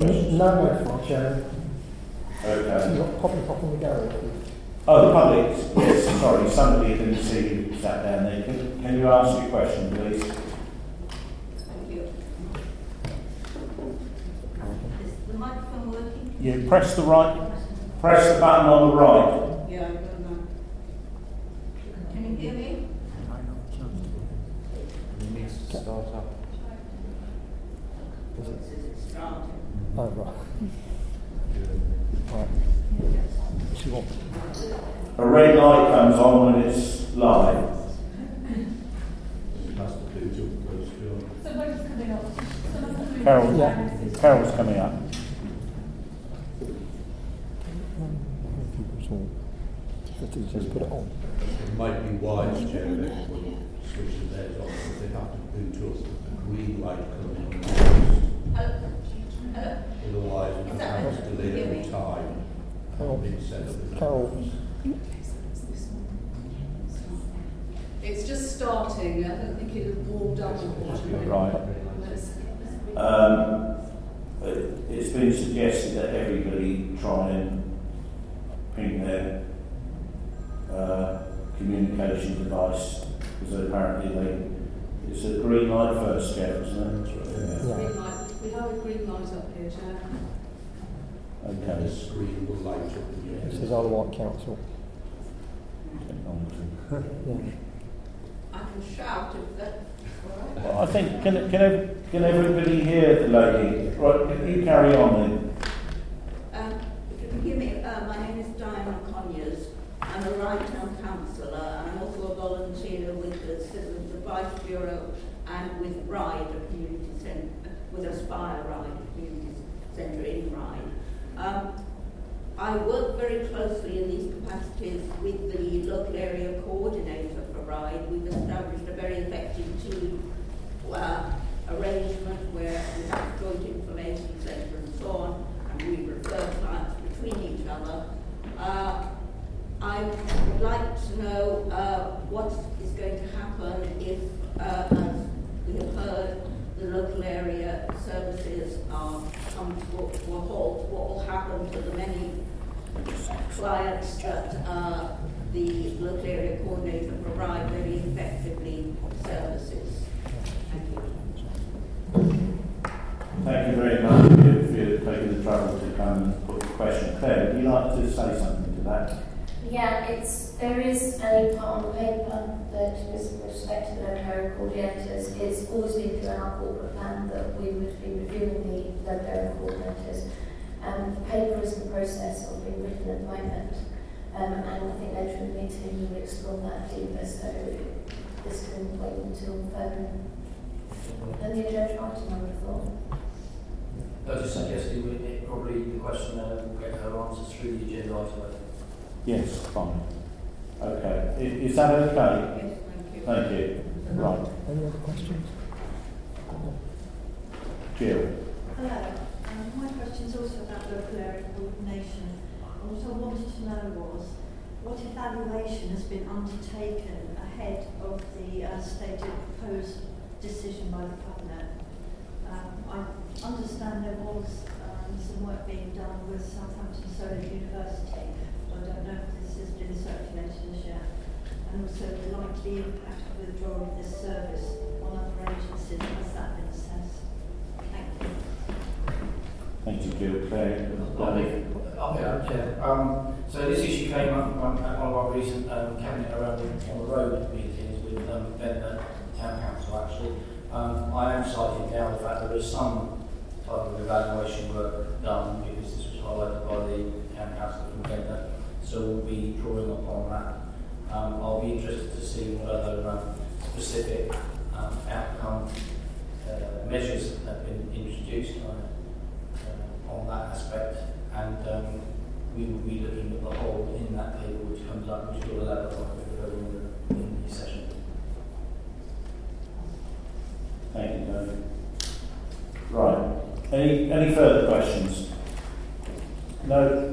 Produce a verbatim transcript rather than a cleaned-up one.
questions? No, no, for Chairman. Okay. You've got Poppy Pop in the gallery. Oh, the public. Yes, sorry, somebody didn't see you sat down there. Can, can you ask your question, please? Thank you. Is the microphone working? You press the right, press the button on the right. Yeah, I don't know. Can you hear me? It needs to start up. It says it's starting. Oh, right. Right. She wants. A red light comes on when it's live. Somebody's coming up. Someone's coming Carol, Yeah. Carol's coming up. Just put it on. It might be wise, Chair, if everybody switches theirs on, because they have to boot up the green light coming on. Hello? Hello? Otherwise, we Is can that have better? to delay Hear every me? time. Carol. Being set up in Carol. It's just starting. I don't think it was warmed up, unfortunately. Right. Um, it- it's been suggested that everybody try and ping their uh, communication device, because apparently they, it's a green light first, Jeff, isn't it? Yeah. Green light. We have a green light up here, Chair. And Okay. the screen will light up again. This is Isle of Wight Council. Technology. Yeah. I can shout if that's all right. Well, I think, can, can, ev- can everybody hear the lady? Right, can you carry on then? Um, if you can hear me, uh, my name is Diana Conyers. I'm a right-hand councillor, and I'm also a volunteer with the Citizens Advice Bureau and with RIDE, a community centre, with Aspire RIDE, a community centre in RIDE. Um, I work very closely in these capacities with the local area coordinator for RIDE. We've established a very effective team uh, arrangement where we have a joint information centre and so on, and we refer clients between each other. Uh, I would like to know uh, what is going to happen if, uh, as we have heard, the local area services are come to a halt. What will happen to the many clients that uh, the local area coordinator provide very effectively services? Thank you. Thank you very much for you- for you taking the trouble to come and put the question. Claire, would you like to say something to that? Yeah, it's there is a part on the paper that with respect to the local area coordinators, it's always been through our corporate plan that we would be reviewing the local area coordinators. Um, the paper is in the process of being written at the moment, um, and I think later in the meeting we will explore that deeper, so this can wait until further than the agenda item, I would have thought. I just suggest it would it probably the question uh, will get her answers through the agenda item. Yes, fine. Okay. I- Is that okay? Yes, thank you. Thank you. Right. Any other questions? Jill. Hello. Um, my question is also about local area coordination. And what I wanted to know was, what evaluation has been undertaken ahead of the uh, stated proposed decision by the Cabinet? Um, I understand there was um, some work being done with Southampton Solent University, but I don't know if this has been circulated as yet. And also the likely impact of withdrawal of this service on other agencies, has that been assessed? Thank you. Thank you, Jill. Claire. I'll be, I'll be out, Chair. Um, so this issue came up um, at one of our recent um, cabinet around on the road meetings with um, Ventnor Town Council actually. Um, I am citing now the fact that there is some type of evaluation work done because this was highlighted by the Town Council from Ventnor. So we'll be drawing upon that. Um, I'll be interested to see what other um, specific um, outcome uh, measures have been introduced on, uh, on that aspect, and um, we will be looking at the whole in that paper which comes up, which will elaborate on a bit further in the, in the session. Thank you, David. Right. Any any further questions? No.